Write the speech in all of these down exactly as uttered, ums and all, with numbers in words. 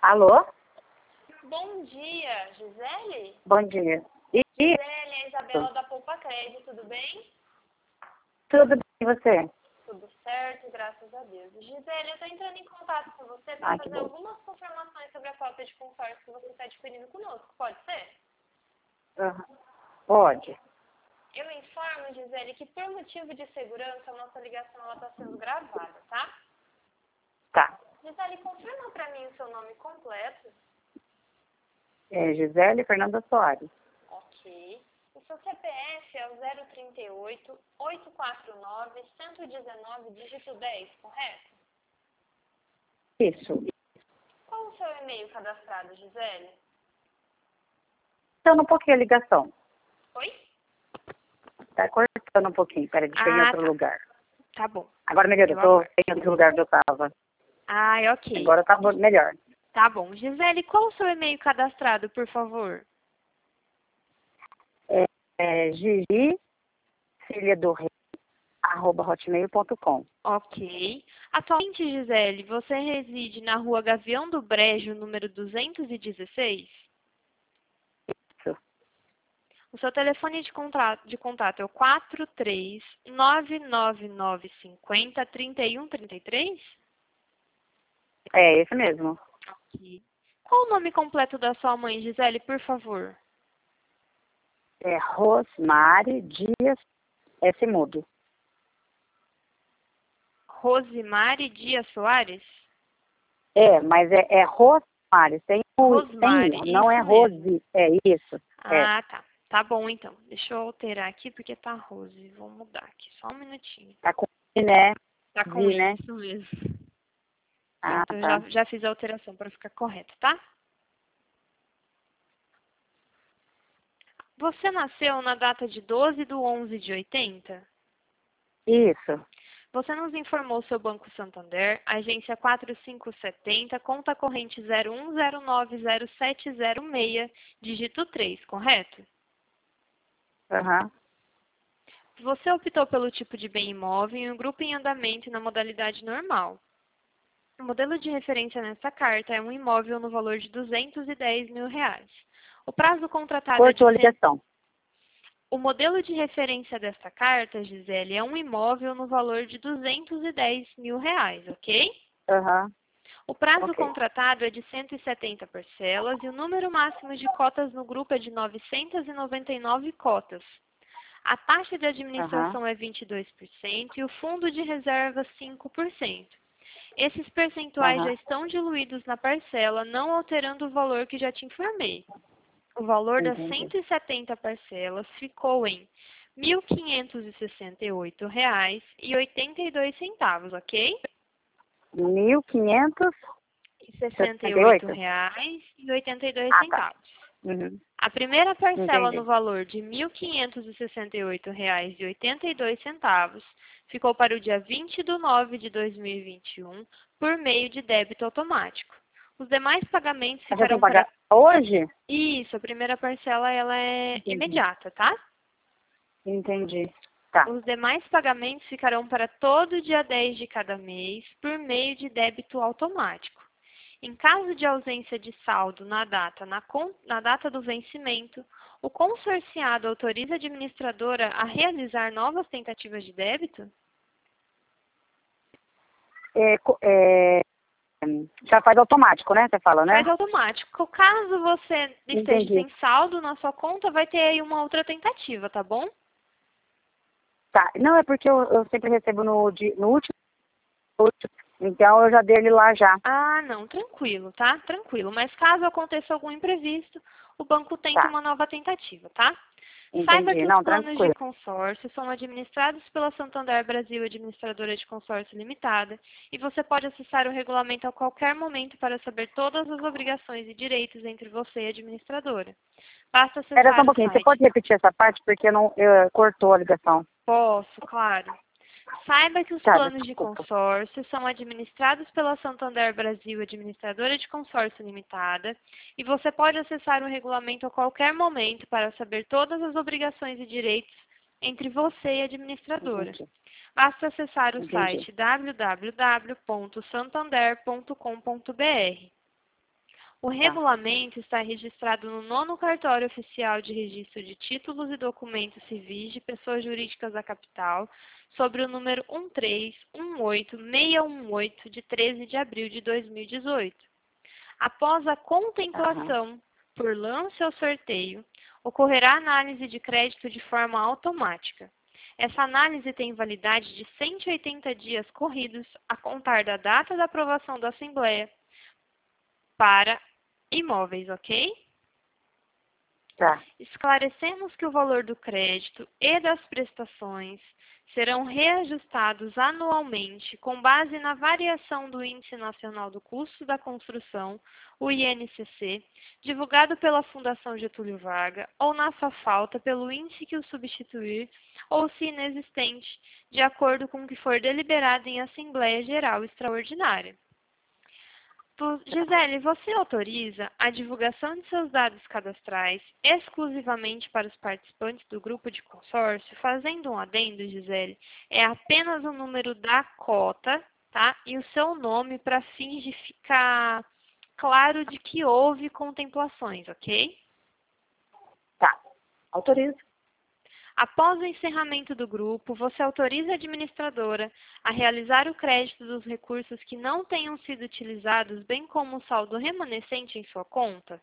Alô? Bom dia, Gisele? Bom dia. E Gisele, é a Isabela da Poupa Crédito, tudo bem? tudo bem e você? Tudo certo, graças a Deus. Gisele, eu estou entrando em contato com você para Ai, que fazer bom. algumas confirmações sobre a cota de consórcio que você está adquirindo conosco, pode ser? Aham. Pode. Eu informo, Gisele, que por motivo de segurança a nossa ligação está sendo gravada, tá? Tá. Gisele, confirma para mim o seu nome completo. É Gisele Fernanda Soares. Ok. O seu C P F é o zero trinta e oito, oitocentos e quarenta e nove, cento e dezenove, dígito dez, correto? Isso. Qual o seu e-mail cadastrado, Gisele? Cortando um pouquinho a ligação. Oi? Tá cortando um pouquinho. Peraí, deixa eu ir em Ah, outro tá. lugar. Tá bom. Agora melhorou. Eu Tô aguardo. em outro lugar que eu tava. Ai, ok. Agora tá bo- melhor. Tá bom. Gisele, qual o seu e-mail cadastrado, por favor? É, é Gigi, filha do rei, arroba hotmail ponto com. Ok. Atualmente, Gisele, você reside na rua Gavião do Brejo, número duzentos e dezesseis? Isso. O seu telefone de contato, de contato é o quatro três nove nove nove cinco zero, três um três três? É esse mesmo. Ok. Qual o nome completo da sua mãe, Gisele, por favor? É Rosmari Dias S. Mudo. Rosimari Dias Soares? É, mas é, é Rosmari, sem o Rosmari, sem, não isso é mesmo. Rose. É isso. É. Ah, tá. Tá bom, então. Deixa eu alterar aqui porque tá Rose. Vou mudar aqui. Só um minutinho. Tá com I, né? Tá com Vi, né? isso mesmo. Ah, Pronto, eu já, tá. já fiz a alteração para ficar correto, tá? Você nasceu na data de doze de onze de oitenta? Isso. Você nos informou seu Banco Santander, agência quatro cinco sete zero, conta corrente zero um zero nove zero sete zero seis, dígito três, correto? Aham. Você optou pelo tipo de bem imóvel em um grupo em andamento e na modalidade normal. O modelo de referência nessa carta é um imóvel no valor de duzentos e dez mil reais. O prazo contratado é de Cortou a cem... ligação. O modelo de referência desta carta, Gisele, é um imóvel no valor de duzentos e dez mil reais, ok? Aham. O prazo Ok. contratado é de cento e setenta parcelas e o número máximo de cotas no grupo é de novecentas e noventa e nove cotas. A taxa de Aham. administração é vinte e dois por cento e o fundo de reserva cinco por cento. Esses percentuais já Aham. estão diluídos na parcela, não alterando o valor que já te informei. O valor das Entendi. cento e setenta parcelas ficou em mil quinhentos e sessenta e oito reais e oitenta e dois centavos, ok? Mil quinhentos E e sessenta e sessenta e oito oito. reais e oitenta e dois Ah, tá. centavos. Uhum. A primeira parcela no Entendi. valor de mil quinhentos e sessenta e oito reais e oitenta e dois centavos ficou para o dia vinte de nove de dois mil e vinte e um por meio de débito automático. Os demais pagamentos Mas já tem que ficarão para... pagar hoje? Isso, a primeira parcela ela é Entendi. imediata, tá? Entendi. Tá. Os demais pagamentos ficarão para todo dia dez de cada mês por meio de débito automático. Em caso de ausência de saldo na data, na, con- na data do vencimento, o consorciado autoriza a administradora a realizar novas tentativas de débito? É, co- é, já faz automático, né? Você fala, né? Faz automático. Caso você esteja Entendi. sem saldo na sua conta, vai ter aí uma outra tentativa, tá bom? Tá. Não, é porque eu, eu sempre recebo no, di- no último, último. Então eu já dei ele lá já. Ah, não, tranquilo, tá? Tranquilo. Mas caso aconteça algum imprevisto, o banco tenta Tá. uma nova tentativa, tá? Saiba Entendi. que os Não, planos de tranquilo. consórcio são administrados pela Santander Brasil Administradora de Consórcio Limitada e você pode acessar o regulamento a qualquer momento para saber todas as obrigações e direitos entre você e a administradora. Basta Espera só um acessar o pouquinho. Você pode site. repetir essa parte porque não eu, cortou a ligação. Posso, claro. Saiba que os Tá, planos de desculpa. consórcio são administrados pela Santander Brasil Administradora de Consórcio Limitada e você pode acessar o regulamento a qualquer momento para saber todas as obrigações e direitos entre você e a administradora. Entendi. Basta acessar o Entendi. site w w w ponto santander ponto com ponto b r. O regulamento está registrado no nono Cartório Oficial de Registro de Títulos e Documentos Civis de Pessoas Jurídicas da Capital, sobre o número um três um oito seis um oito, de treze de abril de dois mil e dezoito. Após a contemplação Uhum. por lance ou sorteio, ocorrerá análise de crédito de forma automática. Essa análise tem validade de cento e oitenta dias corridos a contar da data da aprovação da Assembleia para imóveis, ok? Tá. Esclarecemos que o valor do crédito e das prestações serão reajustados anualmente com base na variação do Índice Nacional do Custo da Construção, o I N C C, divulgado pela Fundação Getúlio Vargas, ou na sua falta pelo índice que o substituir, ou se inexistente, de acordo com o que for deliberado em Assembleia Geral Extraordinária. Gisele, você autoriza a divulgação de seus dados cadastrais exclusivamente para os participantes do grupo de consórcio? Fazendo um adendo, Gisele, é apenas o número da cota, tá? E o seu nome para fins de ficar claro de que houve contemplações, ok? Tá. Autorizo. Após o encerramento do grupo, você autoriza a administradora a realizar o crédito dos recursos que não tenham sido utilizados, bem como o saldo remanescente em sua conta?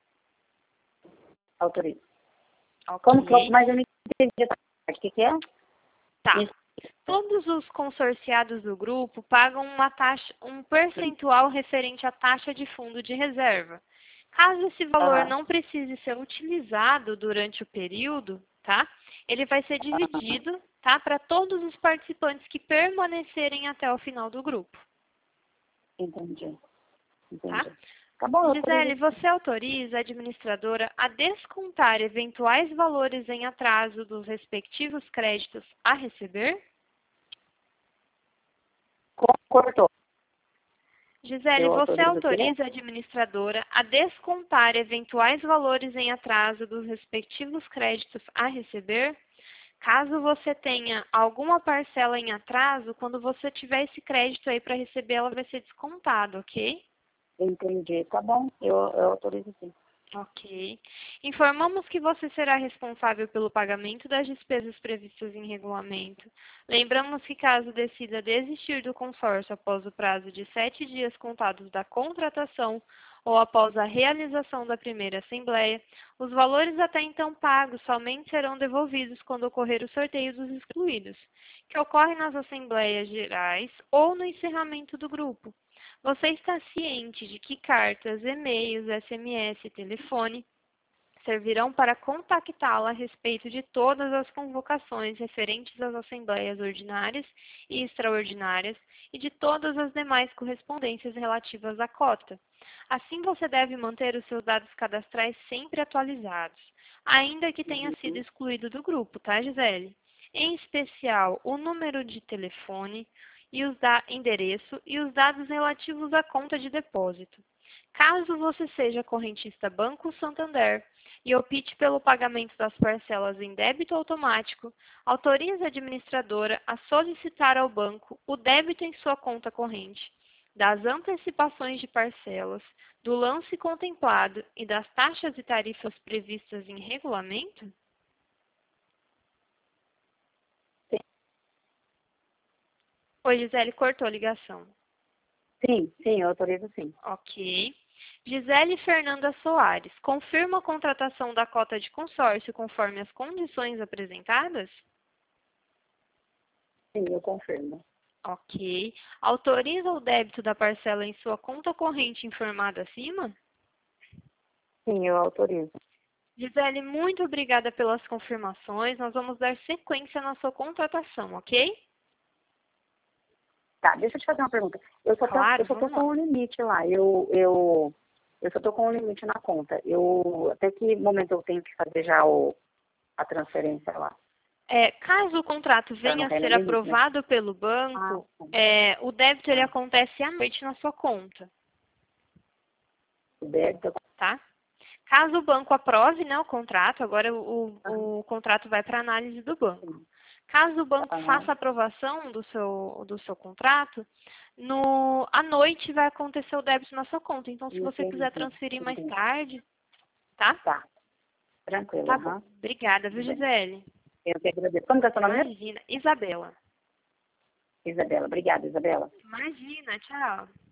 Autorizo. Ok. Como que, mas eu não entendi essa parte. O que, que é? Tá. Isso. Todos os consorciados do grupo pagam uma taxa, um percentual referente à taxa de fundo de reserva. Caso esse valor Uhum. não precise ser utilizado durante o período, tá? Ele vai ser dividido, tá, para todos os participantes que permanecerem até o final do grupo. Entendi. Tá? Entendi. Tá bom, eu Gisele, autorizo. você autoriza a administradora a descontar eventuais valores em atraso dos respectivos créditos a receber? Cortou. Gisele, Eu você autorizo o quê? autoriza a administradora a descontar eventuais valores em atraso dos respectivos créditos a receber? Caso você tenha alguma parcela em atraso, quando você tiver esse crédito aí para receber, ela vai ser descontada, ok? Entendi. Tá bom, eu, eu autorizo sim. Ok. Informamos que você será responsável pelo pagamento das despesas previstas em regulamento. Lembramos que, caso decida desistir do consórcio após o prazo de sete dias contados da contratação ou após a realização da primeira assembleia, os valores até então pagos somente serão devolvidos quando ocorrer o sorteio dos excluídos, que ocorre nas assembleias gerais ou no encerramento do grupo. Você está ciente de que cartas, e-mails, S M S e telefone servirão para contactá-la a respeito de todas as convocações referentes às assembleias ordinárias e extraordinárias e de todas as demais correspondências relativas à cota. Assim, você deve manter os seus dados cadastrais sempre atualizados, ainda que tenha sido excluído do grupo, tá, Gisele? Em especial, o número de telefone, e os da endereço e os dados relativos à conta de depósito. Caso você seja correntista Banco Santander e opte pelo pagamento das parcelas em débito automático, autorize a administradora a solicitar ao banco o débito em sua conta corrente, das antecipações de parcelas, do lance contemplado e das taxas e tarifas previstas em regulamento? Oi, Gisele, cortou a ligação. Sim, sim, eu autorizo sim. Ok. Gisele Fernanda Soares, confirma a contratação da cota de consórcio conforme as condições apresentadas? Sim, eu confirmo. Ok. Autoriza o débito da parcela em sua conta corrente informada acima? Sim, eu autorizo. Gisele, muito obrigada pelas confirmações. Nós vamos dar sequência na sua contratação, ok? Tá, deixa eu te fazer uma pergunta. Eu só tô, Claro, eu só tô vamos lá. com um limite lá. Eu, eu, eu só tô com um limite na conta. Eu, até que momento eu tenho que fazer já o, a transferência lá? É, caso o contrato Pra não venha a cair no ser limite, né? aprovado pelo Ah, banco, tá. é, o débito ele Ah, acontece à noite na sua conta, o débito. tá? Caso o banco aprove, né, o contrato, agora o, Ah, o, o contrato vai para análise do banco. sim. Caso o banco Aham. faça a aprovação do seu, do seu contrato, no, à noite vai acontecer o débito na sua conta. Então, se você quiser Entendi, transferir mais entendi. tarde, tá? Tá, tranquilo, Tá aham. bom. Obrigada, viu, Tudo bem. Gisele? Eu que agradeço. Como que é o seu nome mesmo? Imagina. Isabela. Isabela. Obrigada, Isabela. Imagina, tchau.